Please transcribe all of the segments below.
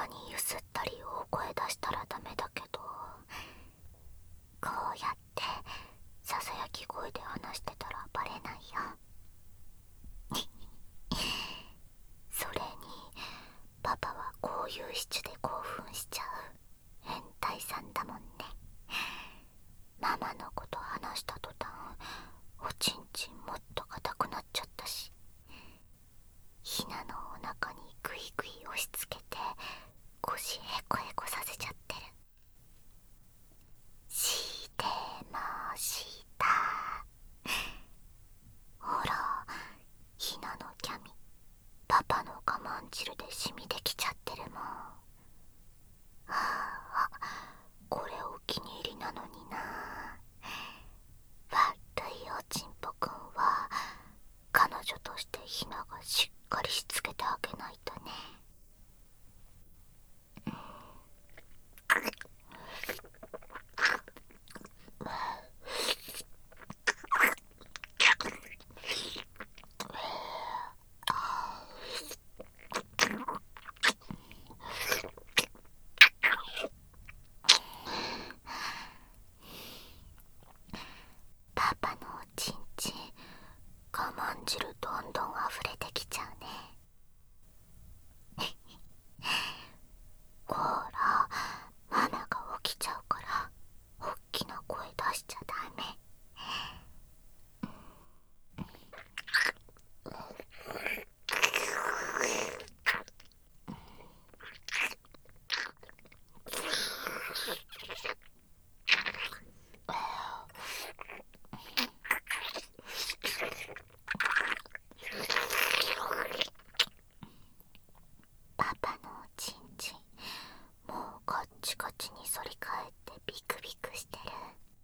にゆすったり大声出したらダメだけど、こうやってささやき声で話してたらバレないよ。それにパパはこういうシチュで興奮しちゃう変態さんだもんね。ママのこと話した途端おちんちんもっと硬くなっちゃったし、ひなのお腹にグイグイ押し付けて腰ヘコヘコさせちゃってる。してました。ほら、ひなのキャミパパの我慢汁で染みてきちゃってるもん。はあ、これお気に入りなのにな。悪いおちんぽくんは彼女としてひながしっかりしつけてあげないとね。パパのおちんちん我慢汁どんどん溢れてきちゃうね。ほら、ママが起きちゃうからおっきな声出しちゃダメ。パパのおちんちんもうガッチガチに反り返ってビクビクしてる。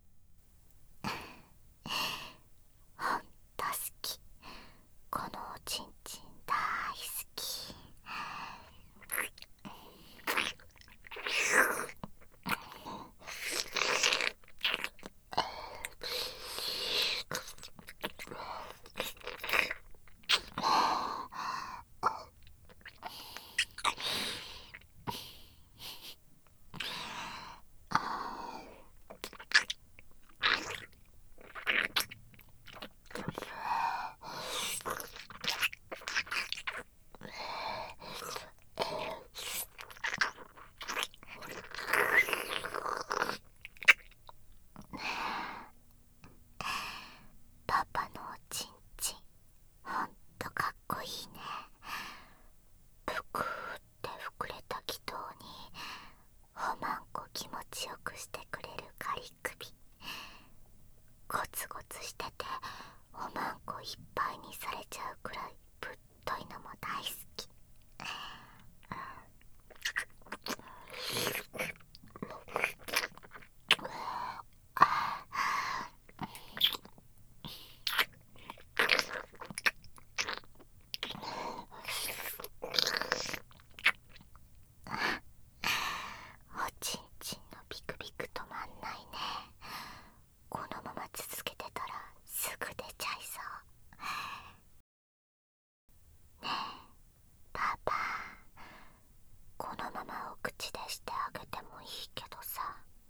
ほんと好き、このおちんちん大好き。パパのおちんちんほんとかっこいいね。ぷくーって膨れた気筒におまんこ気持ちよくしてくれるカリ首、ゴツゴツしてておまんこいっぱいにされちゃうくらいぶっといのも大好き。おちんちんのビクビク止まんないね。このまま続けてたらすぐ出ちゃいそう。ねえパパ、このままお口でしてあげてもいいけどさ。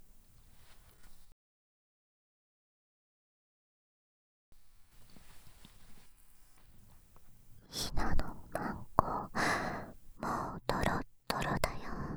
ひなのマンコもうドロッドロだよ。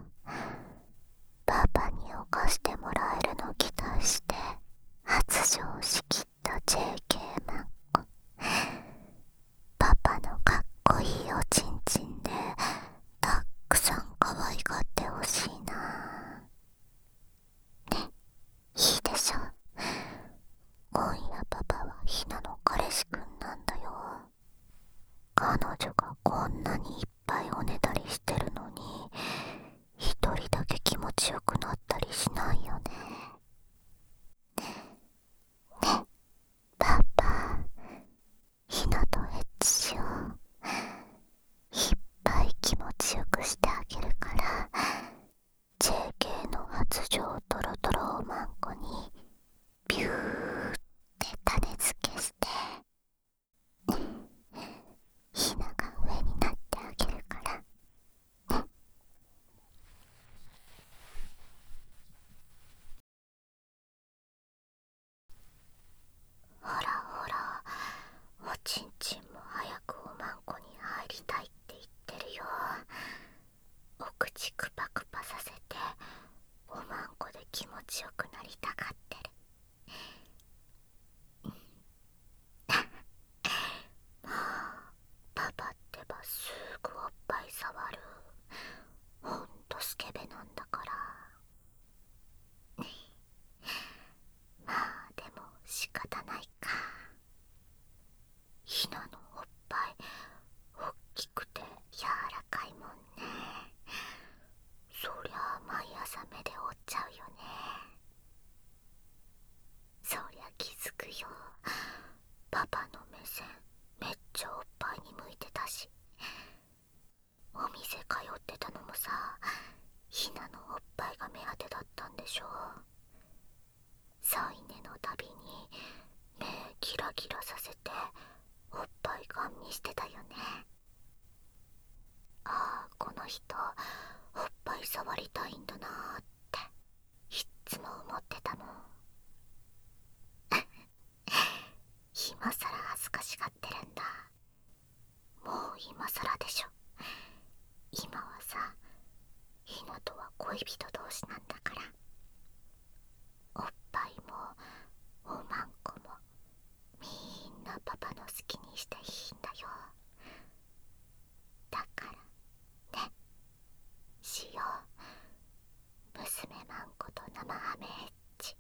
パパに犯してもらえるの期待して発情しきった JK マンコ。パパのかっこいいおちんちんでたくさん可愛がってほしいな。ね、いいでしょ。今夜パパはひなの彼氏くんなんだよ。彼女がこんなにいっぱいおねだりしてるのに一人だけ気持ちよくなったりしないよね。ね、パパ、ひなとエッチしよう。いっぱい気持ちよくしてあげるから JK の発情トロトロおまんこにビューって種付けしてひなが上になってあげるりたいんだなーっていっつも思ってたもん。今さら恥ずかしがってるんだ。もう今さらでしょ。今はさ、ひなとは恋人同士なんだから。おっぱいもおまんこもみんなパパの好きにしていいんだよ。だからね、しよう、娘まんこと生ハメエッチ。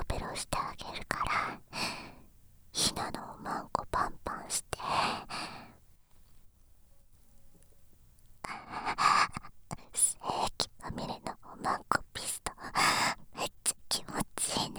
ベロしてあげるから、ひなのおまんこパンパンして。精液まみれのおまんこピスト、めっちゃ気持ちいいね。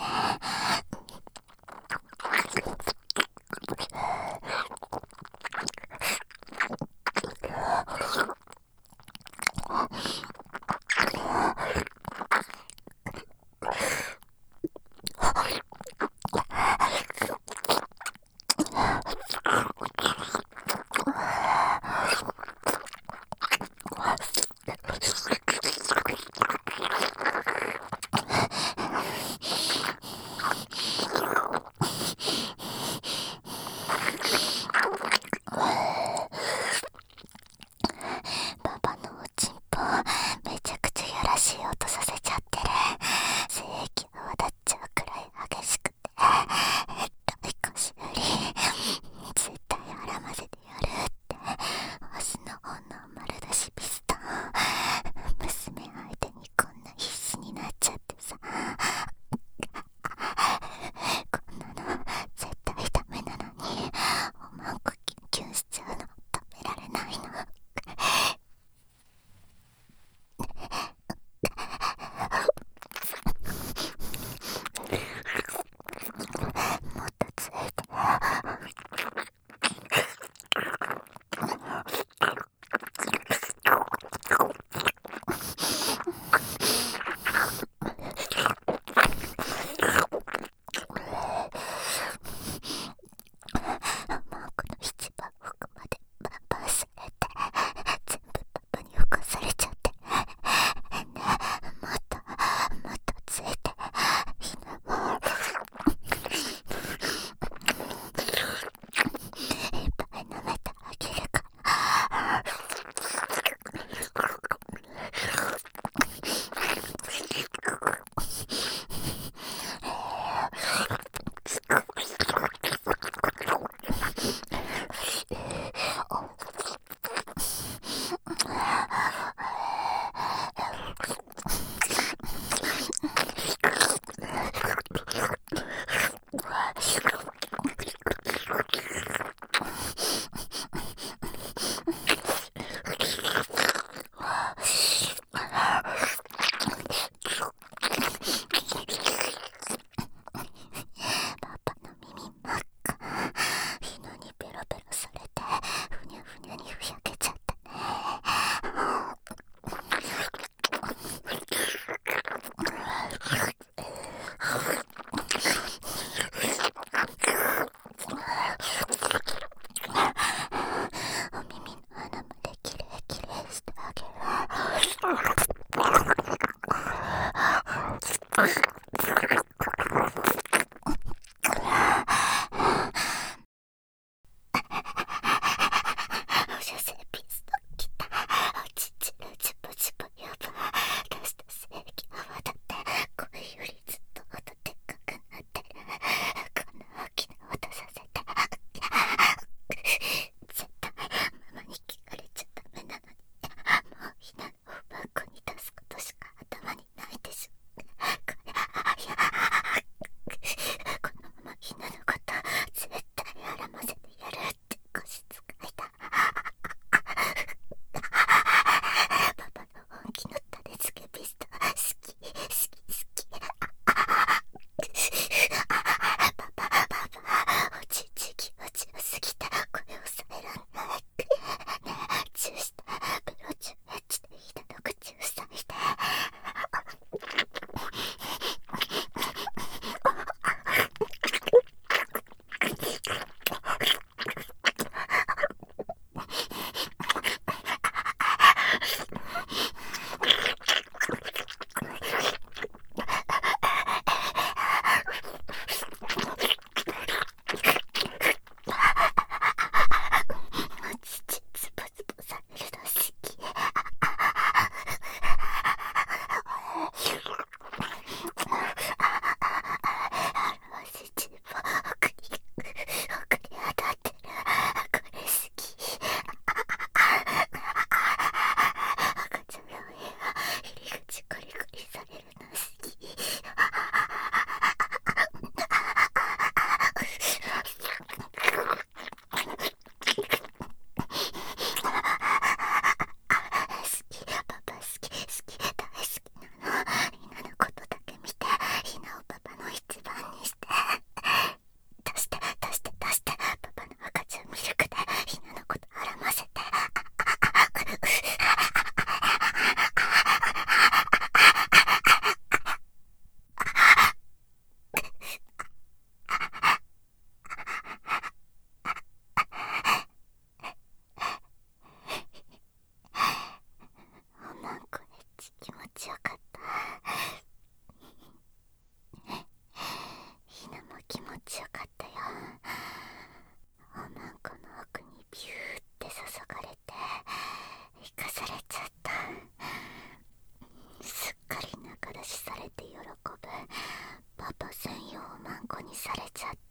こにされちゃって。